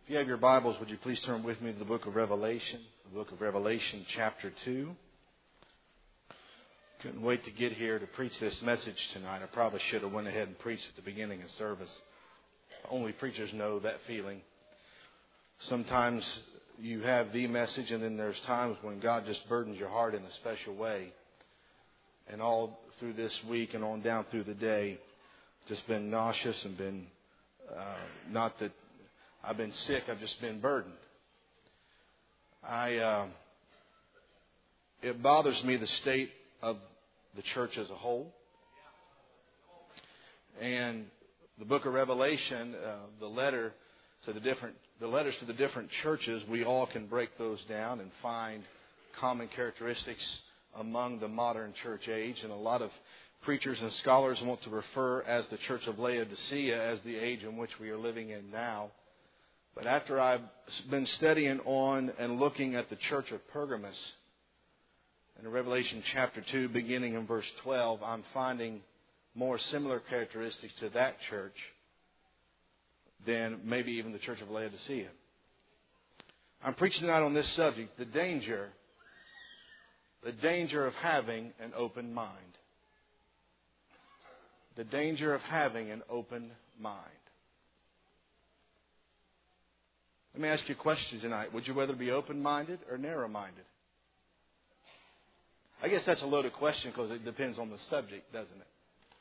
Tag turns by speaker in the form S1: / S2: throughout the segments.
S1: If you have your Bibles, would you please turn with me to the book of Revelation, chapter 2. Couldn't wait to get here to preach this message tonight. I probably should have went ahead and preached at the beginning of service. Only preachers know that feeling. Sometimes you have the message, and then there's times when God just burdens your heart in a special way. And all through this week and on down through the day, just been nauseous and been, not that I've been sick, I've just been burdened. It bothers me the state of the church as a whole. And the book of Revelation, the letters to the different churches, we all can break those down and find common characteristics among the modern church age. And a lot of preachers and scholars want to refer as the church of Laodicea as the age in which we are living in now. But after I've been studying on and looking at the church of Pergamos, in Revelation chapter 2, beginning in verse 12, I'm finding more similar characteristics to that church than maybe even the church of Laodicea. I'm preaching tonight on this subject, the danger of having an open mind. The danger of having an open mind. Let me ask you a question tonight. Would you rather be open-minded or narrow-minded? I guess that's a loaded question because it depends on the subject, doesn't it?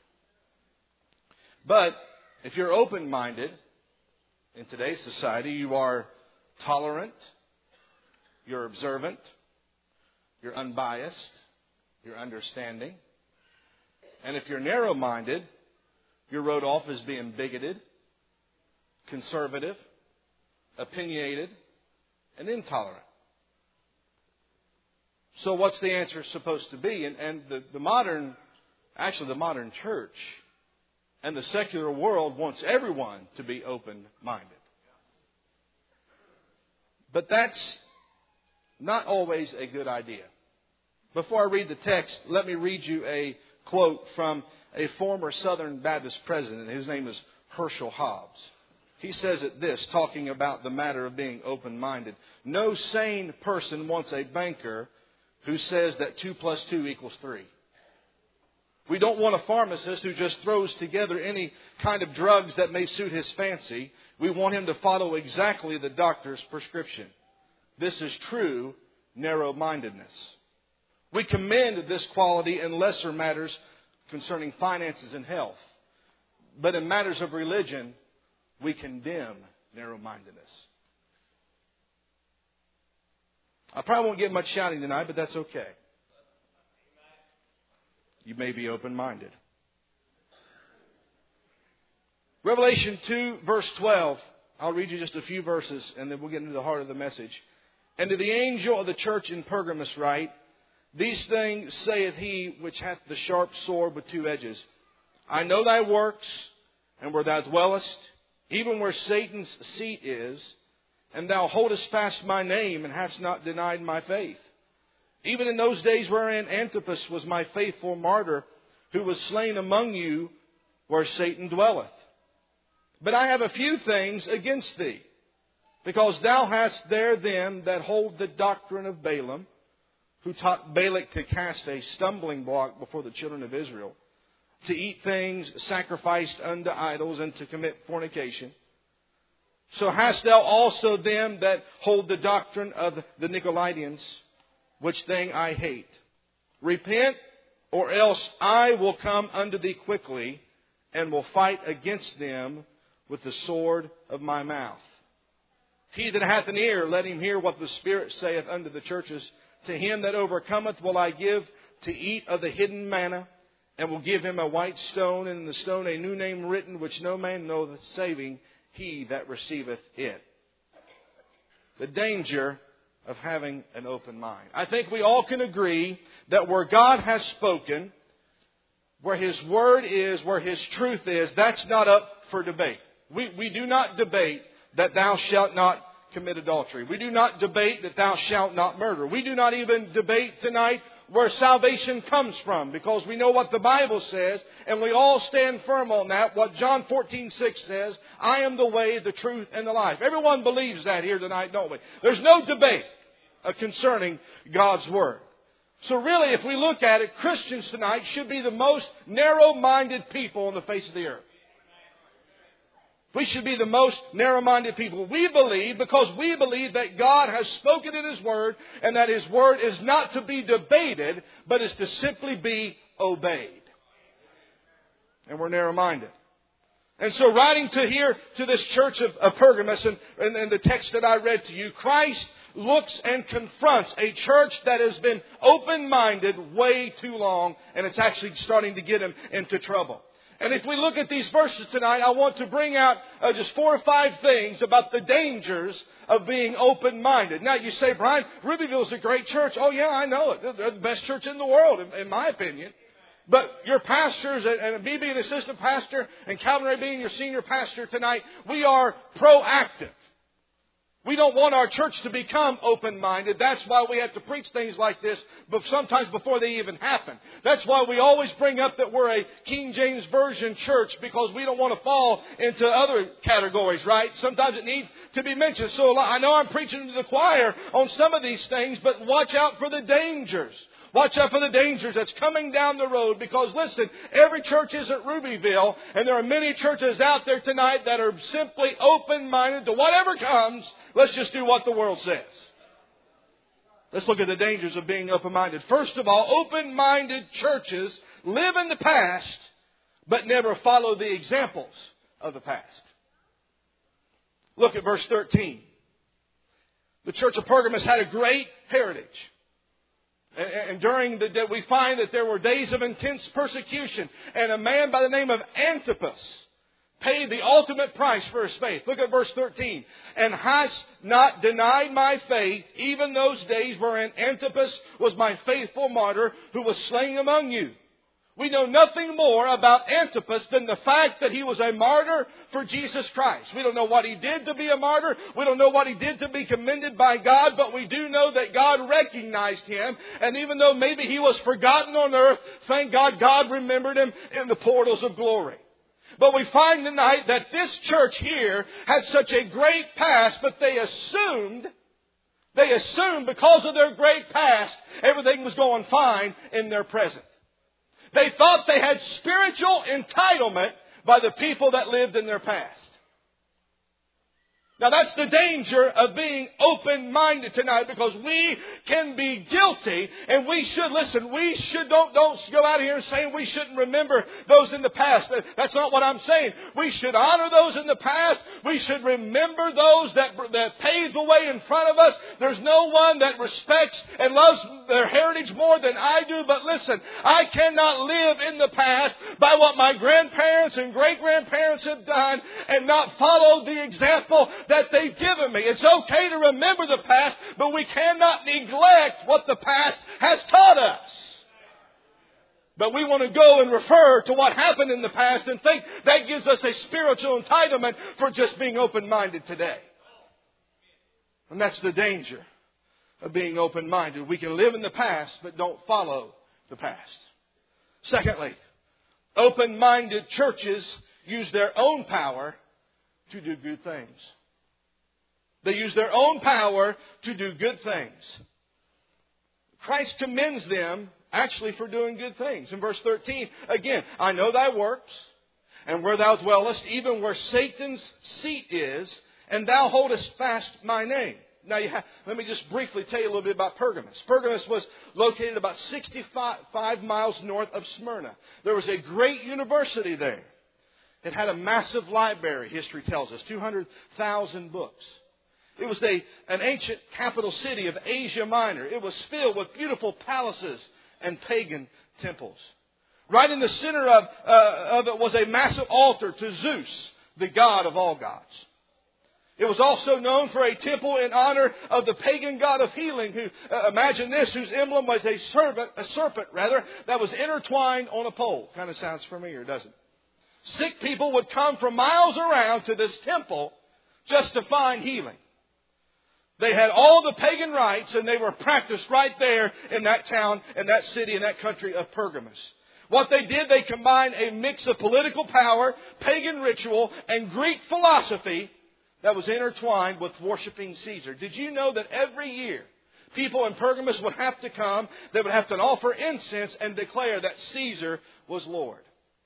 S1: But if you're open-minded in today's society, you are tolerant, you're observant, you're unbiased, you're understanding. And if you're narrow-minded, you're wrote off as being bigoted, conservative, opinionated, and intolerant. So what's the answer supposed to be? And the modern church and the secular world wants everyone to be open-minded. But that's not always a good idea. Before I read the text, let me read you a quote from a former Southern Baptist president. His name is Herschel Hobbs. He says it this, talking about the matter of being open-minded. No sane person wants a banker who says that 2 + 2 = 3. We don't want a pharmacist who just throws together any kind of drugs that may suit his fancy. We want him to follow exactly the doctor's prescription. This is true narrow-mindedness. We commend this quality in lesser matters concerning finances and health. But in matters of religion, we condemn narrow-mindedness. I probably won't get much shouting tonight, but that's okay. You may be open-minded. Revelation 2, verse 12. I'll read you just a few verses, and then we'll get into the heart of the message. And to the angel of the church in Pergamos write, These things saith he which hath the sharp sword with 2 edges. I know thy works, and where thou dwellest, even where Satan's seat is, and thou holdest fast my name, and hast not denied my faith. Even in those days wherein Antipas was my faithful martyr, who was slain among you, where Satan dwelleth. But I have a few things against thee, because thou hast there them that hold the doctrine of Balaam, who taught Balak to cast a stumbling block before the children of Israel, to eat things sacrificed unto idols, and to commit fornication. So hast thou also them that hold the doctrine of the Nicolaitans, which thing I hate. Repent, or else I will come unto thee quickly, and will fight against them with the sword of my mouth. He that hath an ear, let him hear what the Spirit saith unto the churches. To him that overcometh will I give to eat of the hidden manna, and will give him a white stone, and in the stone a new name written, which no man knoweth, saving he that receiveth it. The danger of having an open mind. I think we all can agree that where God has spoken, where His Word is, where His truth is, that's not up for debate. We do not debate that thou shalt not commit adultery. We do not debate that thou shalt not murder. We do not even debate tonight where salvation comes from, because we know what the Bible says, and we all stand firm on that. What John 14:6 says, I am the way, the truth, and the life. Everyone believes that here tonight, don't we? There's no debate concerning God's Word. So really, if we look at it, Christians tonight should be the most narrow-minded people on the face of the earth. We should be the most narrow-minded people. We believe, because we believe that God has spoken in His Word, and that His Word is not to be debated, but is to simply be obeyed. And we're narrow-minded. And so writing to this church of Pergamos, and the text that I read to you, Christ looks and confronts a church that has been open-minded way too long, and it's actually starting to get them into trouble. And if we look at these verses tonight, I want to bring out just 4 or 5 things about the dangers of being open-minded. Now you say, Brian, Rubyville is a great church. Oh yeah, I know it. They're the best church in the world, in my opinion. But your pastors, and me being assistant pastor, and Calvin Ray being your senior pastor tonight, we are proactive. We don't want our church to become open-minded. That's why we have to preach things like this, but sometimes before they even happen. That's why we always bring up that we're a King James Version church, because we don't want to fall into other categories, right? Sometimes it needs to be mentioned. So I know I'm preaching to the choir on some of these things, but watch out for the dangers. Watch out for the dangers that's coming down the road, because listen, every church isn't Rubyville, and there are many churches out there tonight that are simply open-minded to whatever comes. Let's just do what the world says. Let's look at the dangers of being open-minded. First of all, open-minded churches live in the past, but never follow the examples of the past. Look at verse 13. The church of Pergamos had a great heritage. And during the day, we find that there were days of intense persecution. And a man by the name of Antipas paid the ultimate price for his faith. Look at verse 13. And hast not denied my faith, even those days wherein Antipas was my faithful martyr, who was slain among you. We know nothing more about Antipas than the fact that he was a martyr for Jesus Christ. We don't know what he did to be a martyr. We don't know what he did to be commended by God. But we do know that God recognized him. And even though maybe he was forgotten on earth, thank God, God remembered him in the portals of glory. But we find tonight that this church here had such a great past, but they assumed because of their great past, everything was going fine in their present. They thought they had spiritual entitlement by the people that lived in their past. Now that's the danger of being open-minded tonight, because we can be guilty, and we should, listen, we should, don't go out here and say we shouldn't remember those in the past. That's not what I'm saying. We should honor those in the past. We should remember those that paved the way in front of us. There's no one that respects and loves their heritage more than I do. But listen, I cannot live in the past by what my grandparents and great-grandparents have done and not follow the example that they've given me. It's okay to remember the past, but we cannot neglect what the past has taught us. But we want to go and refer to what happened in the past and think that gives us a spiritual entitlement for just being open-minded today. And that's the danger of being open-minded. We can live in the past, but don't follow the past. Secondly, open-minded churches use their own power to do good things. They use their own power to do good things. Christ commends them actually for doing good things. In verse 13, again, I know thy works, and where thou dwellest, even where Satan's seat is, and thou holdest fast my name. Now, let me just briefly tell you a little bit about Pergamos. Pergamos was located about 65 miles north of Smyrna. There was a great university there. It had a massive library, history tells us, 200,000 books. It was an ancient capital city of Asia Minor. It was filled with beautiful palaces and pagan temples. Right in the center of it was a massive altar to Zeus, the god of all gods. It was also known for a temple in honor of the pagan god of healing, who, imagine this, whose emblem was a serpent that was intertwined on a pole. Kind of sounds familiar, doesn't it? Sick people would come from miles around to this temple just to find healing. They had all the pagan rites, and they were practiced right there in that town, in that city, in that country of Pergamos. What they did, they combined a mix of political power, pagan ritual, and Greek philosophy that was intertwined with worshiping Caesar. Did you know that every year people in Pergamos would have to come, they would have to offer incense and declare that Caesar was Lord?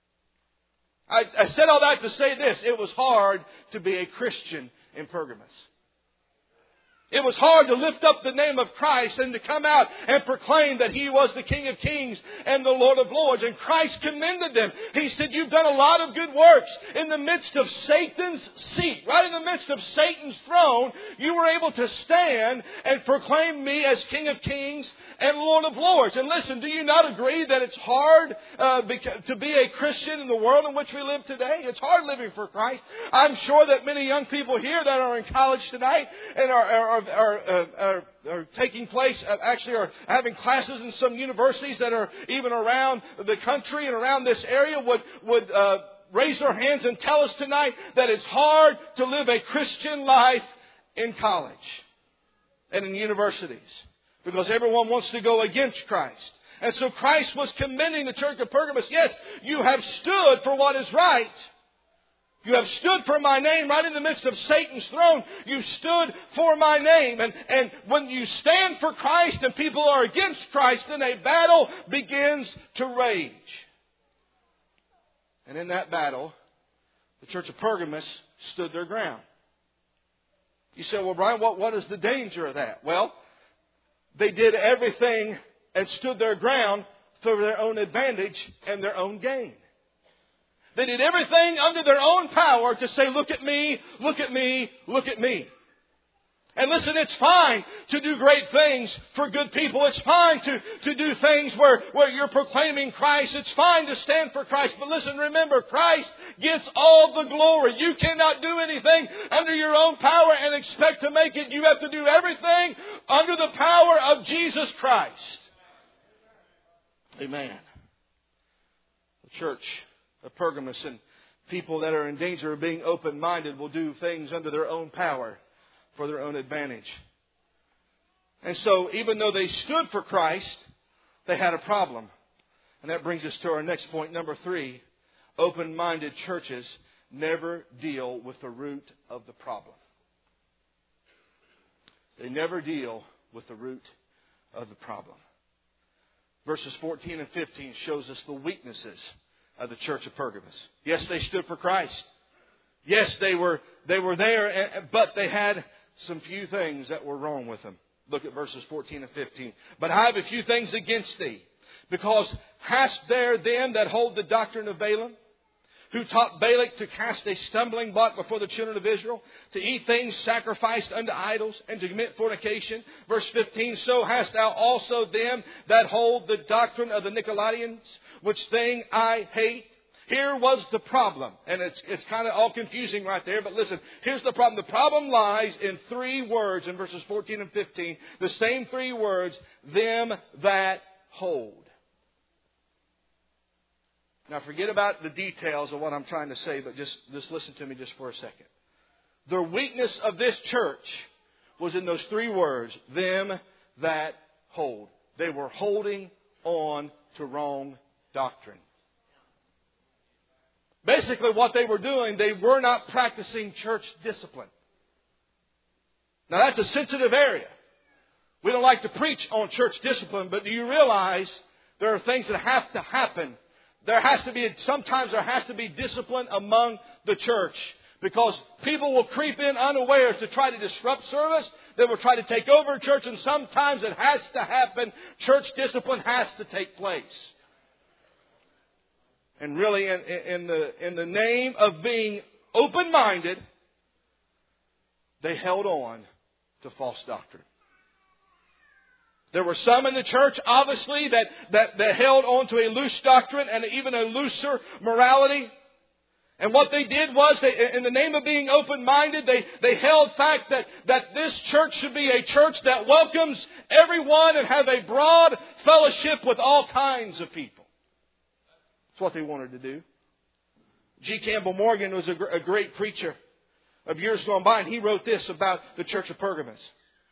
S1: I said all that to say this. It was hard to be a Christian in Pergamos. It was hard to lift up the name of Christ and to come out and proclaim that He was the King of Kings and the Lord of Lords. And Christ commended them. He said, you've done a lot of good works. In the midst of Satan's seat, right in the midst of Satan's throne, you were able to stand and proclaim me as King of Kings and Lord of Lords. And listen, do you not agree that it's hard to be a Christian in the world in which we live today? It's hard living for Christ. I'm sure that many young people here that are in college tonight and are taking place, actually are having classes in some universities that are even around the country and around this area would raise their hands and tell us tonight that it's hard to live a Christian life in college and in universities because everyone wants to go against Christ. And so Christ was commending the church of Pergamos. Yes, you have stood for what is right. You have stood for my name right in the midst of Satan's throne. You stood for my name. And when you stand for Christ and people are against Christ, then a battle begins to rage. And in that battle, the church of Pergamos stood their ground. You say, well, Brian, what is the danger of that? Well, they did everything and stood their ground for their own advantage and their own gain. They did everything under their own power to say, look at me, look at me, look at me. And listen, it's fine to do great things for good people. It's fine to do things where you're proclaiming Christ. It's fine to stand for Christ. But listen, remember, Christ gets all the glory. You cannot do anything under your own power and expect to make it. You have to do everything under the power of Jesus Christ. Amen. The church of Pergamos and people that are in danger of being open-minded will do things under their own power for their own advantage. And so even though they stood for Christ, they had a problem. And that brings us to our next point, number 3. Open-minded churches never deal with the root of the problem. They never deal with the root of the problem. Verses 14 and 15 shows us the weaknesses of the church of Pergamos. Yes, they stood for Christ. Yes, they were there, but they had some few things that were wrong with them. Look at verses 14 and 15. But I have a few things against thee, because hast there them that hold the doctrine of Balaam, who taught Balak to cast a stumbling block before the children of Israel, to eat things sacrificed unto idols, and to commit fornication. Verse 15, so hast thou also them that hold the doctrine of the Nicolaitans, which thing I hate. Here was the problem. And it's kind of all confusing right there. But listen, here's the problem. The problem lies in 3 words in verses 14 and 15. The same 3 words, them that hold. Now forget about the details of what I'm trying to say, but just listen to me just for a second. The weakness of this church was in those 3 words, them that hold. They were holding on to wrong doctrine. Basically what they were doing, they were not practicing church discipline. Now that's a sensitive area. We don't like to preach on church discipline, but do you realize there are things that have to happen? Sometimes there has to be discipline among the church, because people will creep in unawares to try to disrupt service. They will try to take over church, and sometimes it has to happen. Church discipline has to take place. And really, in the name of being open-minded, they held on to false doctrine. There were some in the church, obviously, that held on to a loose doctrine and even a looser morality. And what they did was, in the name of being open-minded, they held fact that this church should be a church that welcomes everyone and have a broad fellowship with all kinds of people. That's what they wanted to do. G. Campbell Morgan was a great preacher of years gone by, and he wrote this about the church of Pergamos.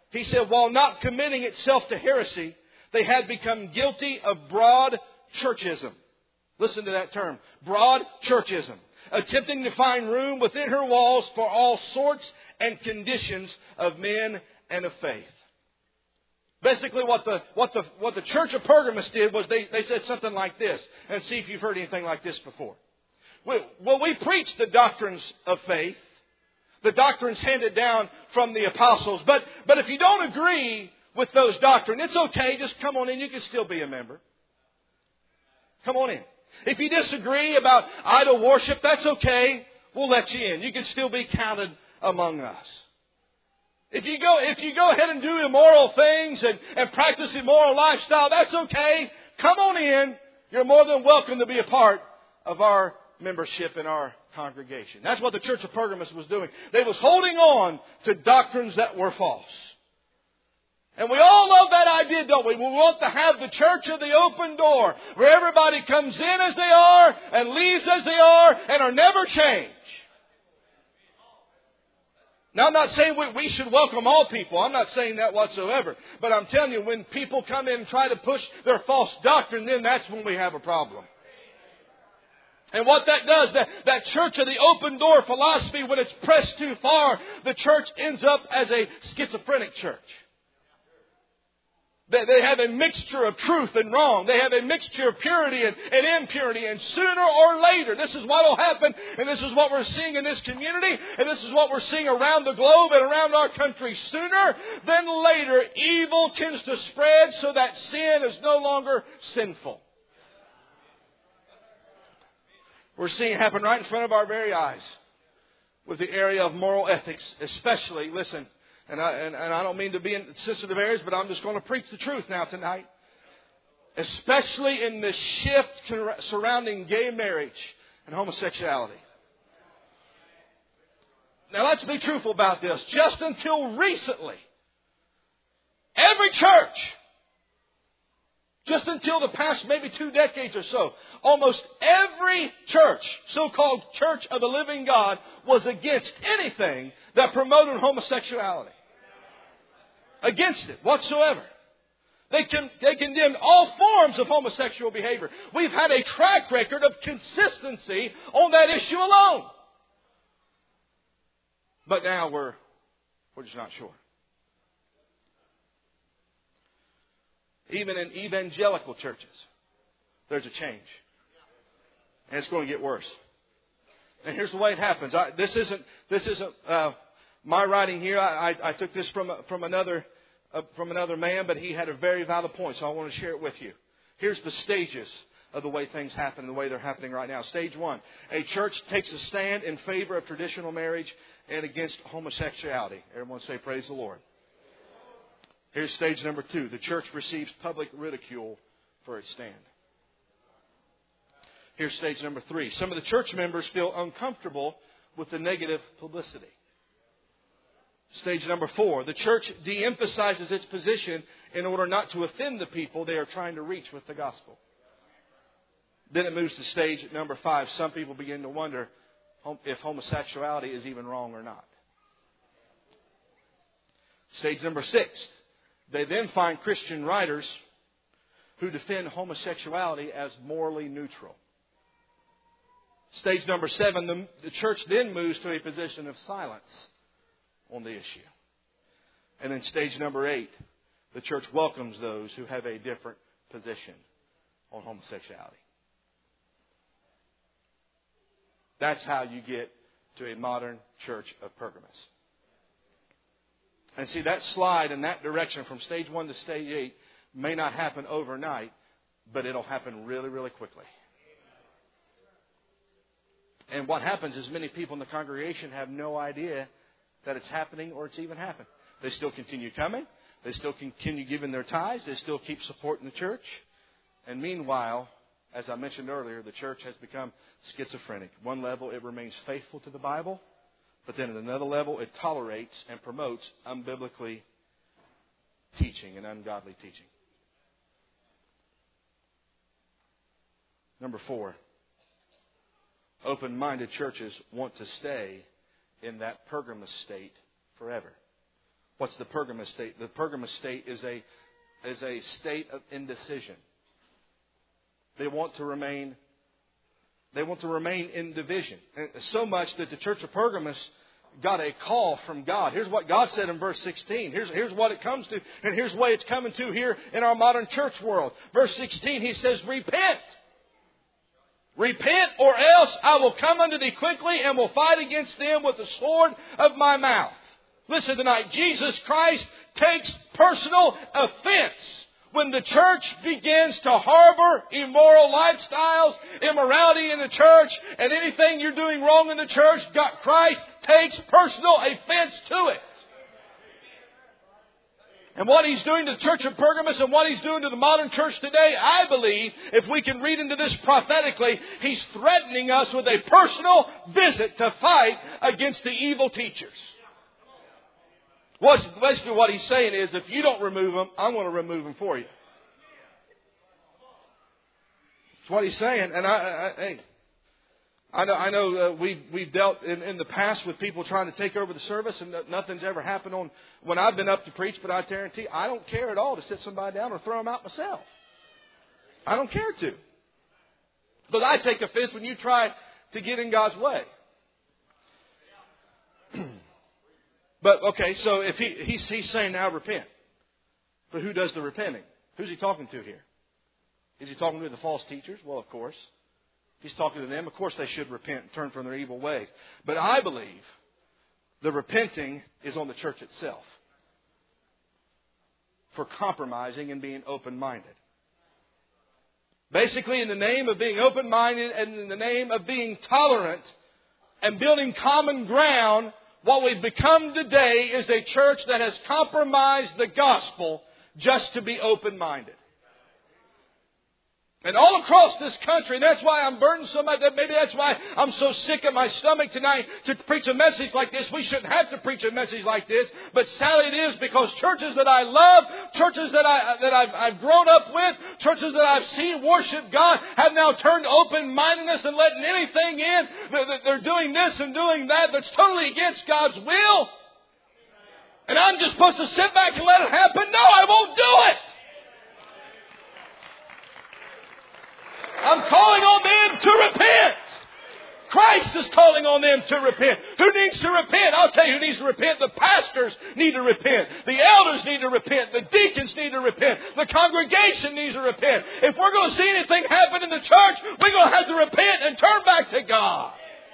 S1: He said, while not committing itself to heresy, they had become guilty of broad churchism. Listen to that term. Broad churchism. Attempting to find room within her walls for all sorts and conditions of men and of faith. Basically what the church of Pergamos did was they said something like this. And see if you've heard anything like this before. Well, we preach the doctrines of faith. The doctrines handed down from the apostles. But if you don't agree with those doctrines, it's okay. Just come on in. You can still be a member. Come on in. If you disagree about idol worship, that's okay. We'll let you in. You can still be counted among us. If you go ahead and do immoral things and practice immoral lifestyle, that's okay. Come on in. You're more than welcome to be a part of our membership in our congregation. That's what the Church of Pergamos was doing. They was holding on to doctrines that were false. And we all love that idea, don't we? We want to have the church of the open door, where everybody comes in as they are and leaves as they are and are never changed. Now, I'm not saying we should welcome all people. I'm not saying that whatsoever. But I'm telling you, when people come in and try to push their false doctrine, then that's when we have a problem. And what that does, that church of the open door philosophy, when it's pressed too far, the church ends up as a schizophrenic church. They have a mixture of truth and wrong. They have a mixture of purity and impurity. And sooner or later, this is what will happen. And this is what we're seeing in this community. And this is what we're seeing around the globe and around our country. Sooner than later, evil tends to spread so that sin is no longer sinful. We're seeing it happen right in front of our very eyes with the area of moral ethics, especially, listen, and I don't mean to be in sensitive areas, but I'm just going to preach the truth now tonight. Especially in the shift surrounding gay marriage and homosexuality. Now let's be truthful about this. Just until recently, every church, just until the past maybe 2 decades or so, almost every church, so-called Church of the Living God, was against anything that promoted homosexuality. Against it whatsoever. They condemned all forms of homosexual behavior. We've had a track record of consistency on that issue alone. But now we're just not sure. Even in evangelical churches, there's a change. And it's going to get worse. And here's the way it happens. This isn't my writing here. I took this from another man, but he had a very valid point, so I want to share it with you. Here's the stages of the way things happen and the way they're happening right now. Stage 1, a church takes a stand in favor of traditional marriage and against homosexuality. Everyone say, praise the Lord. Here's stage number 2. The church receives public ridicule for its stand. Here's stage number 3. Some of the church members feel uncomfortable with the negative publicity. Stage number 4. The church de-emphasizes its position in order not to offend the people they are trying to reach with the gospel. Then it moves to stage number 5. Some people begin to wonder if homosexuality is even wrong or not. Stage number 6. They then find Christian writers who defend homosexuality as morally neutral. Stage number 7, the church then moves to a position of silence on the issue. And then stage number 8, the church welcomes those who have a different position on homosexuality. That's how you get to a modern church of Pergamos. And see, that slide in that direction from stage 1 to stage 8 may not happen overnight, but it'll happen really, really quickly. And what happens is many people in the congregation have no idea that it's happening or it's even happened. They still continue coming. They still continue giving their tithes. They still keep supporting the church. And meanwhile, as I mentioned earlier, the church has become schizophrenic. One level, it remains faithful to the Bible. But then at another level, it tolerates and promotes unbiblically teaching and ungodly teaching. Number 4. Open-minded churches want to stay in that Pergamos state forever. What's the Pergamos state? The Pergamos state is a state of indecision. They want to remain in division. And so much that the church of Pergamos got a call from God. Here's what God said in verse 16. Here's what it comes to. And here's the way it's coming to here in our modern church world. Verse 16, He says, repent. Repent, or else I will come unto thee quickly and will fight against them with the sword of my mouth. Listen tonight, Jesus Christ takes personal offense when the church begins to harbor immoral lifestyles, immorality in the church, and anything you're doing wrong in the church. Christ takes personal offense to it. And what He's doing to the church of Pergamos and what He's doing to the modern church today, I believe, if we can read into this prophetically, He's threatening us with a personal visit to fight against the evil teachers. Basically what He's saying is, if you don't remove them, I'm going to remove them for you. That's what He's saying. And I know we've dealt in the past with people trying to take over the service, and nothing's ever happened when I've been up to preach. But I guarantee I don't care at all to sit somebody down or throw them out myself. I don't care to. But I take offense when you try to get in God's way. But okay, so if he's saying now repent. But who does the repenting? Who's He talking to here? Is He talking to the false teachers? Well, of course. He's talking to them. Of course they should repent and turn from their evil ways. But I believe the repenting is on the church itself for compromising and being open-minded. Basically, in the name of being open-minded and in the name of being tolerant and building common ground, what we've become today is a church that has compromised the gospel just to be open-minded. And all across this country, and that's why I'm burdened so much. Maybe that's why I'm so sick at my stomach tonight to preach a message like this. We shouldn't have to preach a message like this, but sadly it is, because churches that I love, churches that I've grown up with, churches that I've seen worship God, have now turned open-mindedness and letting anything in. They're doing this and doing that that's totally against God's will. And I'm just supposed to sit back and let it happen? No, I won't do it. I'm calling on them to repent. Christ is calling on them to repent. Who needs to repent? I'll tell you who needs to repent. The pastors need to repent. The elders need to repent. The deacons need to repent. The congregation needs to repent. If we're going to see anything happen in the church, we're going to have to repent and turn back to God.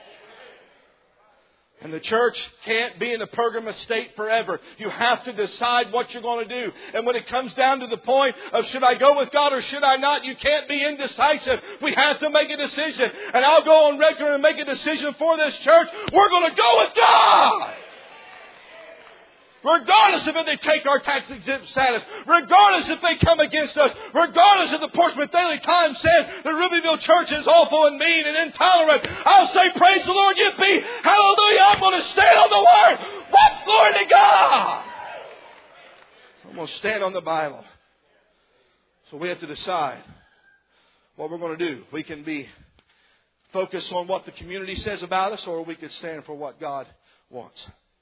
S1: And the church can't be in the Pergamos state forever. You have to decide what you're going to do. And when it comes down to the point of should I go with God or should I not, you can't be indecisive. We have to make a decision. And I'll go on record and make a decision for this church. We're going to go with God. Regardless if they take our tax exempt status, regardless if they come against us, regardless if the Portsmouth Daily Times says the Rubyville Church is awful and mean and intolerant, I'll say, praise the Lord, you be. Hallelujah, I'm going to stand on the Word. What? Glory to God. I'm going to stand on the Bible. So we have to decide what we're going to do. We can be focused on what the community says about us, or we could stand for what God wants.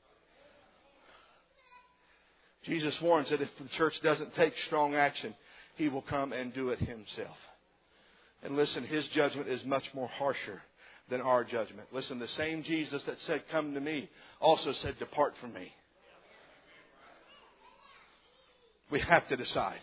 S1: Jesus warns that if the church doesn't take strong action, He will come and do it Himself. And listen, His judgment is much more harsher than our judgment. Listen, the same Jesus that said, come to me, also said, depart from me. We have to decide.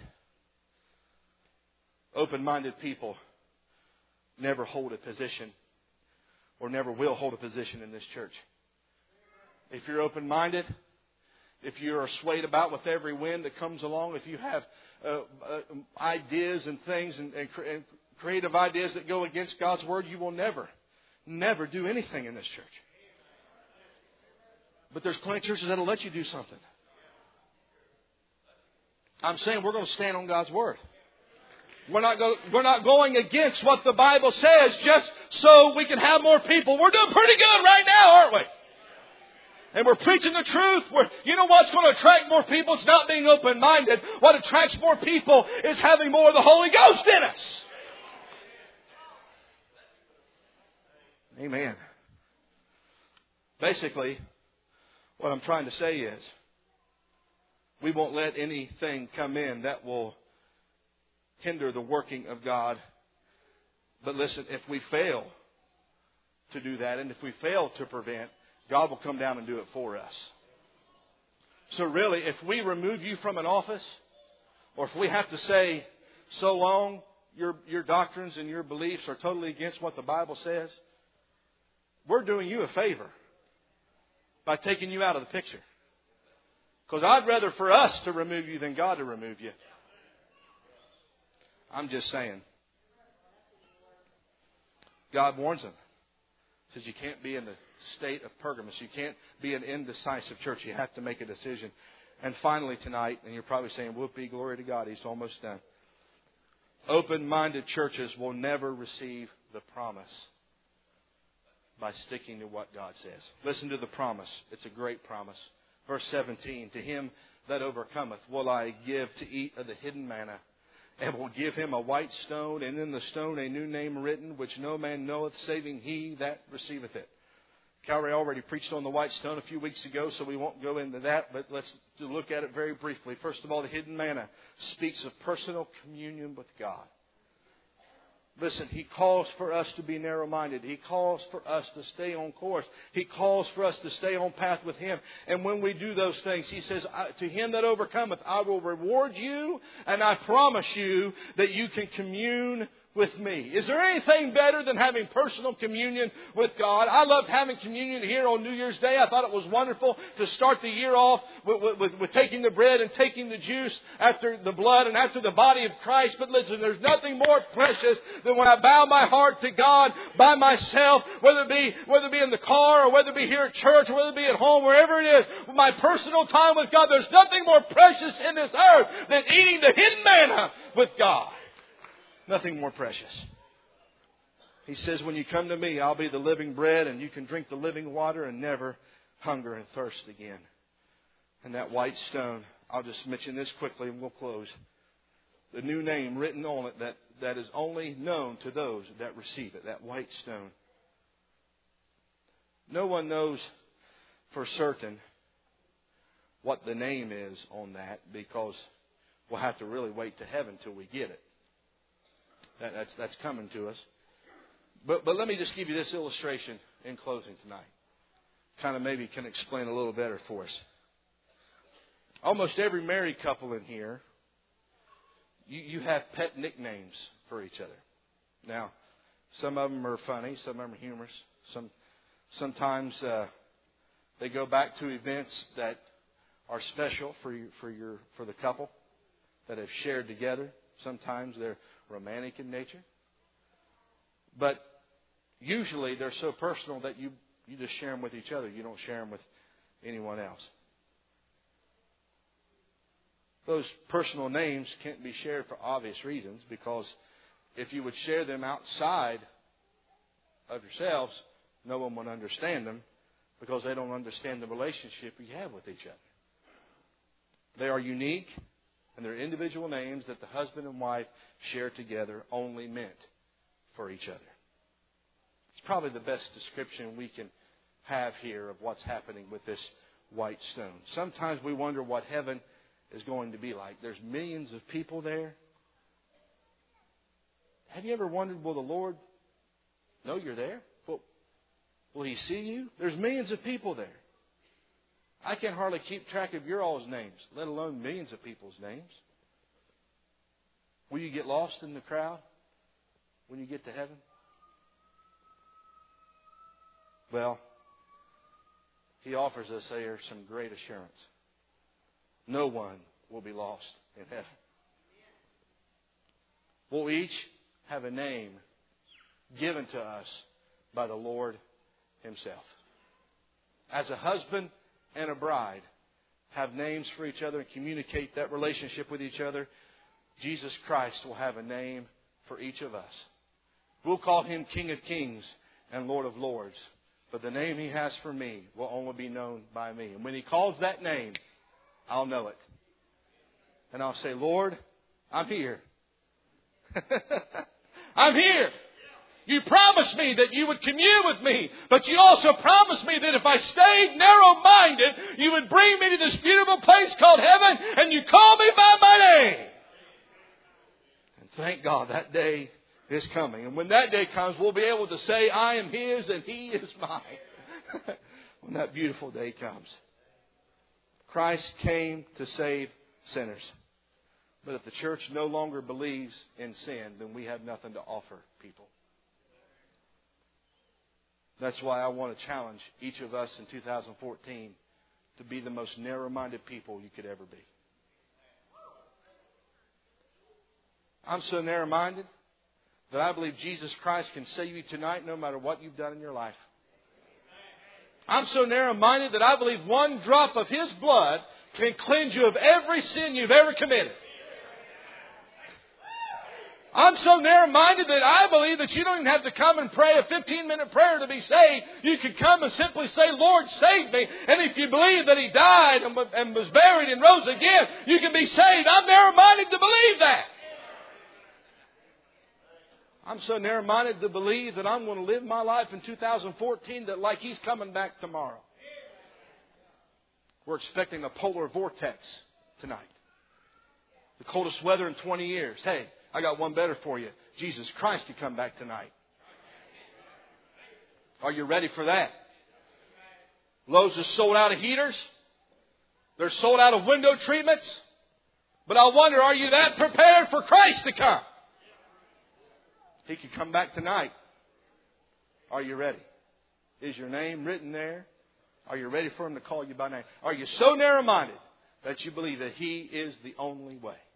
S1: Open-minded people never hold a position or never will hold a position in this church. If you're open-minded, if you're swayed about with every wind that comes along, if you have ideas and things and creative ideas that go against God's Word, you will never do anything in this church. But there's plenty of churches that will let you do something. I'm saying we're going to stand on God's Word. We're not going against what the Bible says just so we can have more people. We're doing pretty good right now, aren't we? And we're preaching the truth. You know what's going to attract more people? It's not being open-minded. What attracts more people is having more of the Holy Ghost in us. Amen. Basically, what I'm trying to say is, We won't let anything come in that will hinder the working of God. But listen, if we fail to do that, and if we fail to prevent, God will come down and do it for us. So really, if we remove you from an office, or if we have to say, so long, your doctrines and your beliefs are totally against what the Bible says, we're doing you a favor by taking you out of the picture. Because I'd rather for us to remove you than God to remove you. I'm just saying. God warns them. He says you can't be in the state of Pergamos. You can't be an indecisive church. You have to make a decision. And finally tonight, and you're probably saying, whoopee, glory to God, He's almost done. Open-minded churches will never receive the promise by sticking to what God says. Listen to the promise. It's a great promise. Verse 17, to him that overcometh will I give to eat of the hidden manna, and will give him a white stone, and in the stone a new name written, which no man knoweth, saving he that receiveth it. Calvary already preached on the white stone a few weeks ago, so we won't go into that, but let's look at it very briefly. First of all, the hidden manna speaks of personal communion with God. Listen, He calls for us to be narrow-minded. He calls for us to stay on course. He calls for us to stay on path with Him. And when we do those things, He says, to him that overcometh, I will reward you, and I promise you that you can commune with me. Is there anything better than having personal communion with God? I loved having communion here on New Year's Day. I thought it was wonderful to start the year off with taking the bread and taking the juice after the blood and after the body of Christ. But listen, there's nothing more precious than when I bow my heart to God by myself, whether it be in the car or whether it be here at church or whether it be at home, wherever it is, my personal time with God. There's nothing more precious in this earth than eating the hidden manna with God. Nothing more precious. He says, when you come to me, I'll be the living bread, and you can drink the living water and never hunger and thirst again. And that white stone, I'll just mention this quickly and we'll close. The new name written on it that is only known to those that receive it, that white stone. No one knows for certain what the name is on that, because we'll have to really wait to heaven till we get it. That's coming to us. But let me just give you this illustration in closing tonight. Kind of maybe can explain a little better for us. Almost every married couple in here, you have pet nicknames for each other. Now, some of them are funny, some of them are humorous. Sometimes they go back to events that are special for the couple that have shared together. Sometimes they're romantic in nature. But usually they're so personal that you just share them with each other. You don't share them with anyone else. Those personal names can't be shared for obvious reasons, because if you would share them outside of yourselves, no one would understand them, because they don't understand the relationship you have with each other. They are unique, and they're individual names that the husband and wife share together, only meant for each other. It's probably the best description we can have here of what's happening with this white stone. Sometimes we wonder what heaven is going to be like. There's millions of people there. Have you ever wondered, will the Lord know you're there? Will He see you? There's millions of people there. I can hardly keep track of your all's names, let alone millions of people's names. Will you get lost in the crowd when you get to heaven? Well, He offers us there some great assurance. No one will be lost in heaven. We'll each have a name given to us by the Lord Himself. As a husband and a bride have names for each other and communicate that relationship with each other, Jesus Christ will have a name for each of us. We'll call Him King of Kings and Lord of Lords, but the name He has for me will only be known by me. And when He calls that name, I'll know it. And I'll say, Lord, I'm here. I'm here. You promised me that you would commune with me. But you also promised me that if I stayed narrow-minded, you would bring me to this beautiful place called heaven, and you call me by my name. And thank God that day is coming. And when that day comes, we'll be able to say, I am His and He is mine. When that beautiful day comes. Christ came to save sinners. But if the church no longer believes in sin, then we have nothing to offer people. That's why I want to challenge each of us in 2014 to be the most narrow-minded people you could ever be. I'm so narrow-minded that I believe Jesus Christ can save you tonight no matter what you've done in your life. I'm so narrow-minded that I believe one drop of His blood can cleanse you of every sin you've ever committed. I'm so narrow-minded that I believe that you don't even have to come and pray a 15-minute prayer to be saved. You can come and simply say, Lord, save me. And if you believe that He died and was buried and rose again, you can be saved. I'm narrow-minded to believe that. I'm so narrow-minded to believe that I'm going to live my life in 2014 that like He's coming back tomorrow. We're expecting a polar vortex tonight. The coldest weather in 20 years. Hey, I got one better for you. Jesus Christ could come back tonight. Are you ready for that? Lowe's is sold out of heaters. They're sold out of window treatments. But I wonder, are you that prepared for Christ to come? He could come back tonight. Are you ready? Is your name written there? Are you ready for Him to call you by name? Are you so narrow-minded that you believe that He is the only way?